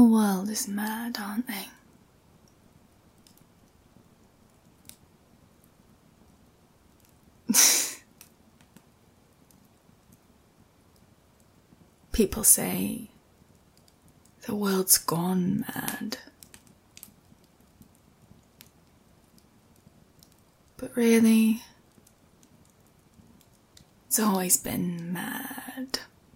whole world is mad, aren't they? People say the world's gone mad. But really, it's always been mad.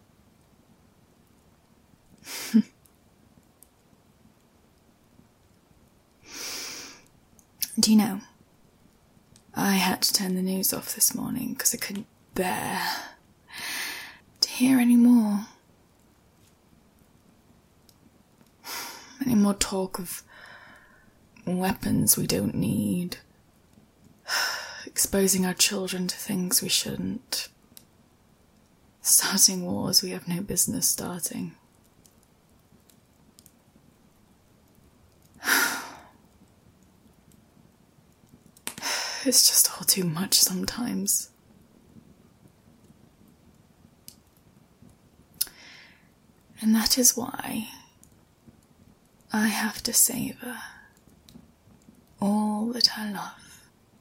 Do you know, I had to turn the news off this morning because I couldn't bear to hear any more. Any more talk of weapons we don't need, exposing our children to things we shouldn't, starting wars we have no business starting. It's just all too much sometimes. And that is why I have to savour all that I love.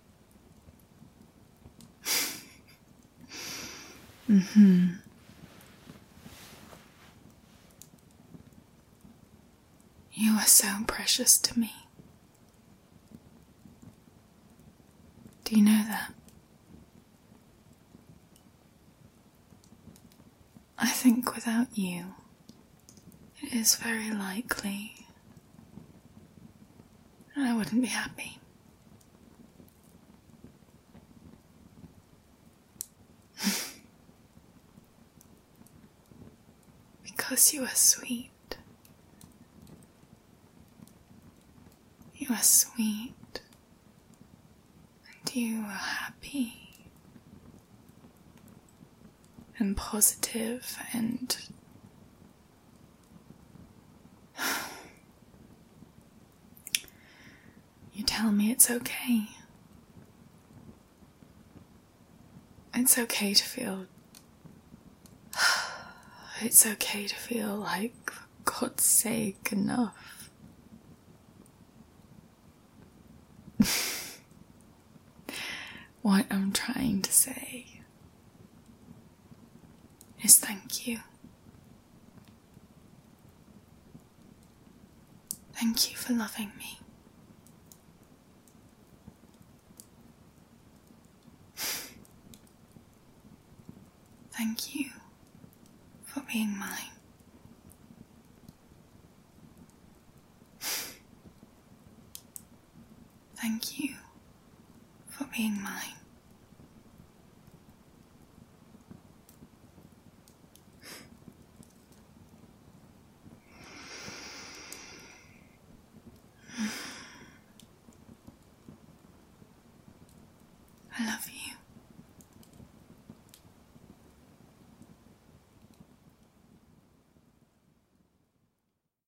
You are so precious to me. Do you know that? I think without you, it is very likely I wouldn't be happy. Because you are sweet. You are sweet. And you are happy. And positive and... You tell me it's okay. It's okay to feel... It's okay to feel like, for God's sake, enough. What I'm trying to say is thank you. Thank you for loving me. Thank you for being mine. Thank you for being mine.